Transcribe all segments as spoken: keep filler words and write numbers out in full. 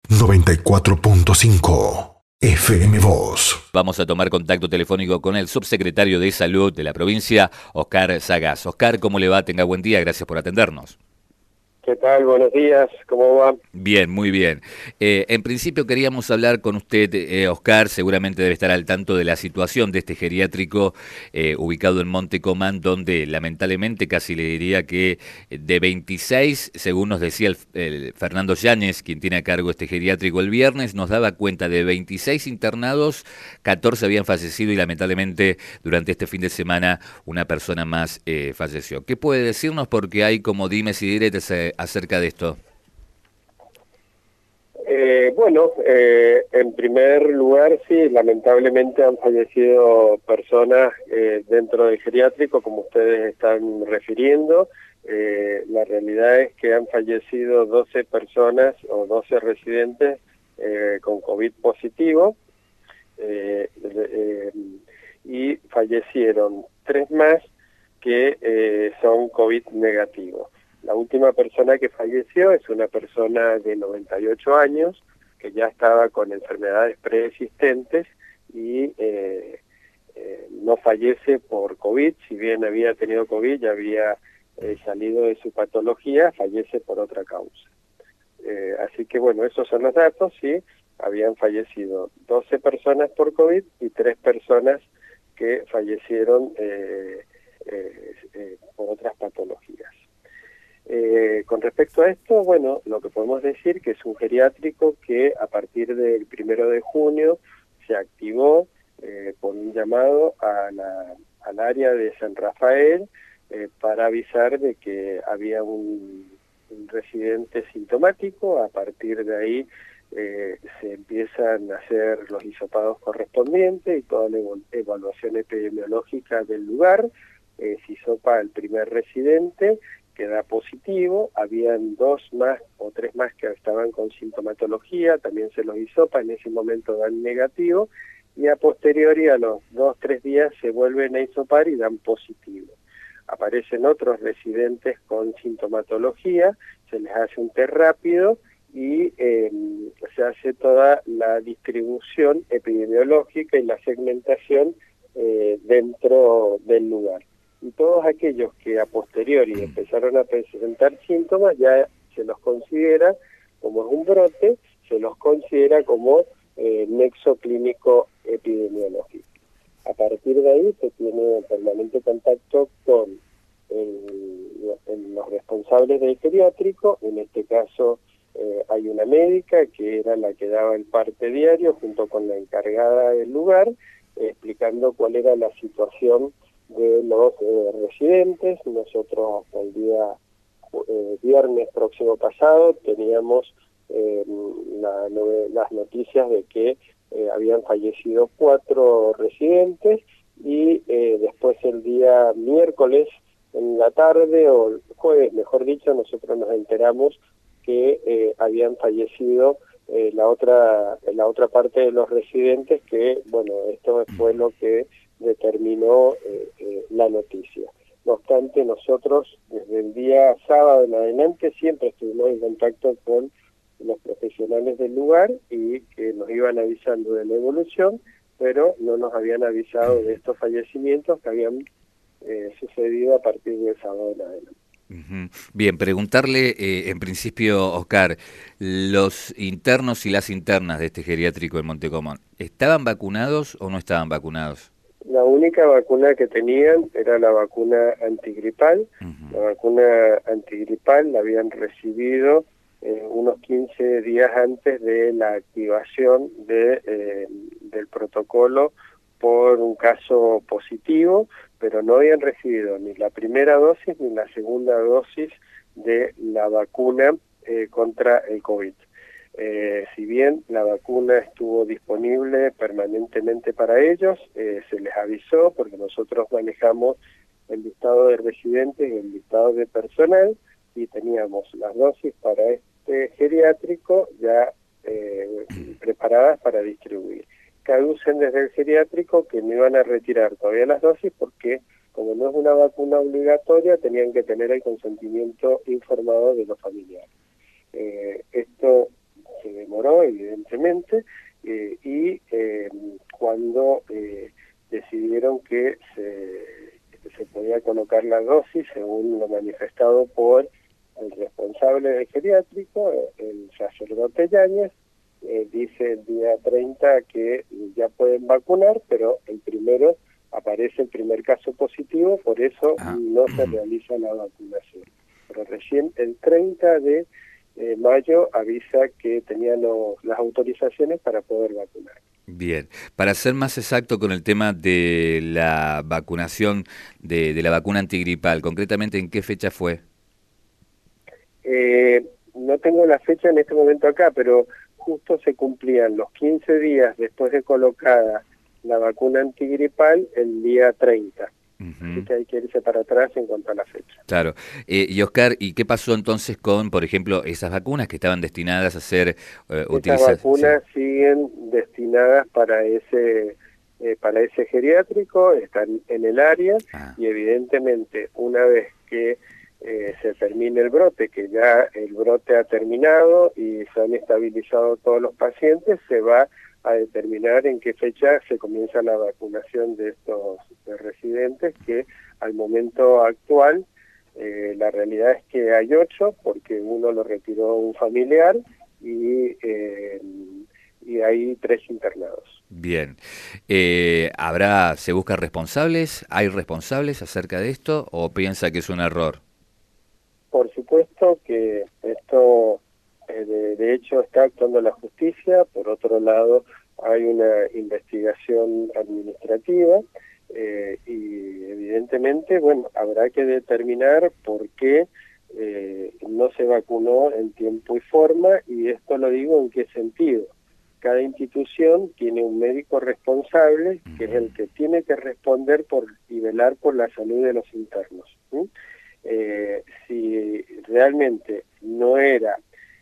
noventa y cuatro punto cinco F M Voz. Vamos a tomar contacto telefónico con el subsecretario de Salud de la provincia, Oscar Sagaz. Oscar, ¿cómo le va? Tenga buen día, gracias por atendernos. ¿Qué tal? Buenos días, ¿cómo va? Bien, muy bien. Eh, en principio queríamos hablar con usted, eh, Oscar, seguramente debe estar al tanto de la situación de este geriátrico eh, ubicado en Monte Comán, donde lamentablemente casi le diría que de veintiséis, según nos decía el, el Fernando Yáñez, quien tiene a cargo este geriátrico el viernes, nos daba cuenta de veintiséis internados, catorce habían fallecido y lamentablemente durante este fin de semana una persona más eh, falleció. ¿Qué puede decirnos? Porque hay como dimes y diretes eh, acerca de esto. Eh, bueno, eh, en primer lugar, sí, lamentablemente han fallecido personas eh, dentro del geriátrico, como ustedes están refiriendo. Eh, la realidad es que han fallecido doce personas o doce residentes eh, con COVID positivo eh, eh, y fallecieron tres más que eh, son COVID negativos. La última persona que falleció es una persona de noventa y ocho años que ya estaba con enfermedades preexistentes y eh, eh, no fallece por COVID, si bien había tenido COVID, ya había eh, salido de su patología, fallece por otra causa. Eh, así que bueno, esos son los datos, sí, habían fallecido doce personas por COVID y tres personas que fallecieron eh, eh, eh, por otras patologías. Eh, con respecto a esto, bueno, lo que podemos decir que es un geriátrico que a partir del primero de junio se activó eh, por un llamado a la, al área de San Rafael eh, para avisar de que había un, un residente sintomático. A partir de ahí eh, se empiezan a hacer los hisopados correspondientes y toda la evaluación epidemiológica del lugar. Eh, se hisopa al primer residente, queda positivo, habían dos más o tres más que estaban con sintomatología, también se los hisopa, en ese momento dan negativo, y a posteriori a los dos, tres días se vuelven a hisopar y dan positivo. Aparecen otros residentes con sintomatología, se les hace un test rápido y eh, se hace toda la distribución epidemiológica y la segmentación eh, dentro del lugar. Y todos aquellos que a posteriori empezaron a presentar síntomas ya se los considera, como es un brote, se los considera como eh, nexo clínico epidemiológico. A partir de ahí se tiene permanente contacto con el, el, los responsables del geriátrico, en este caso eh, hay una médica que era la que daba el parte diario junto con la encargada del lugar, eh, explicando cuál era la situación de los eh, residentes. Nosotros el día eh, viernes próximo pasado teníamos eh, la, las noticias de que eh, habían fallecido cuatro residentes y eh, después el día miércoles en la tarde o el jueves, mejor dicho, nosotros nos enteramos que eh, habían fallecido eh, la otra la otra parte de los residentes, que bueno, esto fue lo que determinó eh, eh, la noticia. No obstante, nosotros desde el día sábado en adelante siempre estuvimos en contacto con los profesionales del lugar y que nos iban avisando de la evolución, pero no nos habían avisado de estos fallecimientos que habían eh, sucedido a partir del sábado en adelante. Uh-huh. Bien, preguntarle eh, en principio, Oscar, los internos y las internas de este geriátrico en Monte Comán, ¿estaban vacunados o no estaban vacunados? La única vacuna que tenían era la vacuna antigripal. Uh-huh. La vacuna antigripal la habían recibido eh, unos quince días antes de la activación de, eh, del protocolo por un caso positivo, pero no habían recibido ni la primera dosis ni la segunda dosis de la vacuna eh, contra el COVID. Eh, si bien la vacuna estuvo disponible permanentemente para ellos, eh, se les avisó porque nosotros manejamos el listado de residentes y el listado de personal y teníamos las dosis para este geriátrico ya eh, preparadas para distribuir. Caducen desde el geriátrico que no iban a retirar todavía las dosis porque como no es una vacuna obligatoria tenían que tener el consentimiento informado de los familiares. Eh, esto se demoró evidentemente, eh, y eh, cuando eh, decidieron que se, se podía colocar la dosis, según lo manifestado por el responsable del geriátrico, el sacerdote Yáñez, eh, dice el día treinta que ya pueden vacunar, pero el primero aparece el primer caso positivo, por eso ah. no se realiza la vacunación. Pero recién el treinta de eh, mayo avisa que tenía los, las autorizaciones para poder vacunar. Bien, para ser más exacto con el tema de la vacunación, de, de la vacuna antigripal, concretamente, ¿en qué fecha fue? Eh, no tengo la fecha en este momento acá, pero justo se cumplían los quince días después de colocada la vacuna antigripal el día treinta. Uh-huh. Así que hay que irse para atrás en cuanto a la fecha. Claro. Eh, y Oscar, ¿y qué pasó entonces con, por ejemplo, esas vacunas que estaban destinadas a ser eh, utilizadas? Esas vacunas sí. siguen destinadas para ese eh, para ese geriátrico, están en el área ah. y evidentemente una vez que eh, se termine el brote, que ya el brote ha terminado y se han estabilizado todos los pacientes, se va a determinar en qué fecha se comienza la vacunación de estos de residentes, que al momento actual eh, la realidad es que hay ocho, porque uno lo retiró un familiar y, eh, y hay tres internados. Bien. Eh, ¿habrá, se busca responsables? ¿Hay responsables acerca de esto o piensa que es un error? Por supuesto que esto... De, de hecho está actuando la justicia, por otro lado hay una investigación administrativa eh, y evidentemente, bueno, habrá que determinar por qué eh, no se vacunó en tiempo y forma, y esto lo digo en qué sentido. Cada institución tiene un médico responsable que es el que tiene que responder por y velar por la salud de los internos. ¿sí? Eh, si realmente no era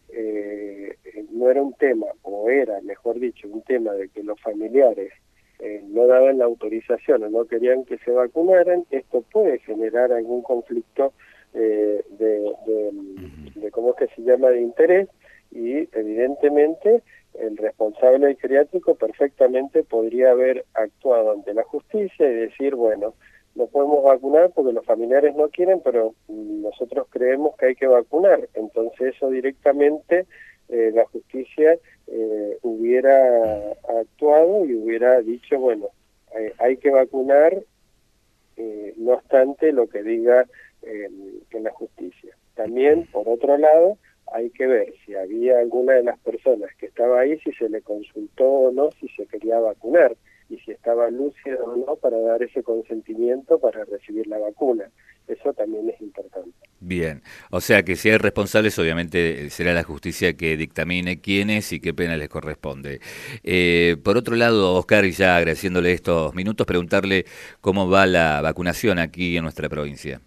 Eh, no era un tema, o era, mejor dicho, un tema de que los familiares eh, no daban la autorización o no querían que se vacunaran, esto puede generar algún conflicto eh, de, de, de, ¿cómo es que se llama?, de interés, y evidentemente el responsable del geriátrico perfectamente podría haber actuado ante la justicia y decir, bueno, no podemos vacunar porque los familiares no quieren, pero nosotros creemos que hay que vacunar. Entonces eso directamente eh, la justicia eh, hubiera actuado y hubiera dicho, bueno, eh, hay que vacunar, eh, no obstante lo que diga eh, en la justicia. También, por otro lado, hay que ver si había alguna de las personas que estaba ahí, si se le consultó o no, si se quería vacunar, y si estaba lúcido o no para dar ese consentimiento para recibir la vacuna. Eso también es importante. Bien, o sea que si hay responsables, obviamente será la justicia que dictamine quiénes y qué pena les corresponde. Eh, por otro lado, Oscar, y ya agradeciéndole estos minutos, preguntarle cómo va la vacunación aquí en nuestra provincia.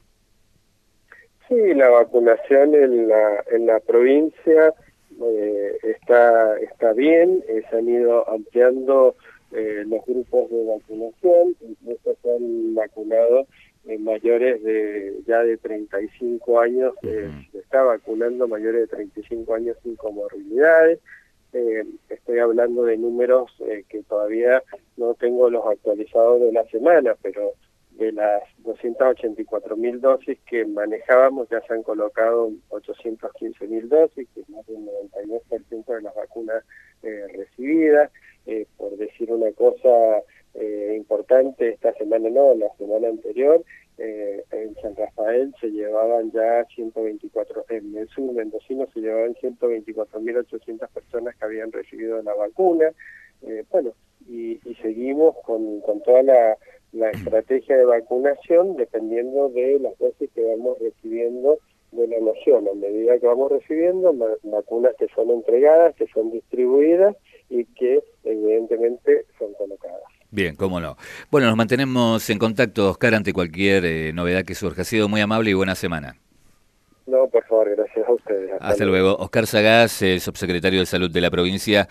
Sí, la vacunación en la, en la provincia eh, está, está bien, eh, se han ido ampliando Eh, los grupos de vacunación, incluso se han vacunado eh, mayores de ya de treinta y cinco años, eh, uh-huh. se está vacunando mayores de treinta y cinco años sin comorbilidades. Eh, estoy hablando de números eh, que todavía no tengo los actualizados de la semana, pero de las doscientas ochenta y cuatro mil dosis que manejábamos ya se han colocado ochocientas quince mil dosis, que es más del noventa y dos por ciento de las vacunas eh, recibidas. Eh, por decir una cosa eh, importante, esta semana no, la semana anterior, eh, en San Rafael se llevaban ya ciento veinticuatro, en el sur mendocino se llevaban ciento veinticuatro mil ochocientas personas que habían recibido la vacuna. Eh, bueno, y, y seguimos con, con toda la, la estrategia de vacunación dependiendo de las dosis que vamos recibiendo de la nación. A medida que vamos recibiendo vacunas que son entregadas, que son distribuidas y que evidentemente son colocadas. Bien, cómo no. Bueno, nos mantenemos en contacto, Oscar, ante cualquier eh, novedad que surja. Ha sido muy amable y buena semana. No, por favor, gracias a ustedes. Hasta, Hasta luego. luego. Oscar Sagaz, el subsecretario de Salud de la provincia.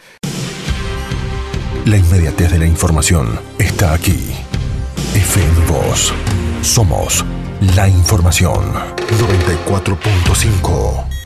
La inmediatez de la información está aquí. F M Voz. Somos la información. noventa y cuatro punto cinco.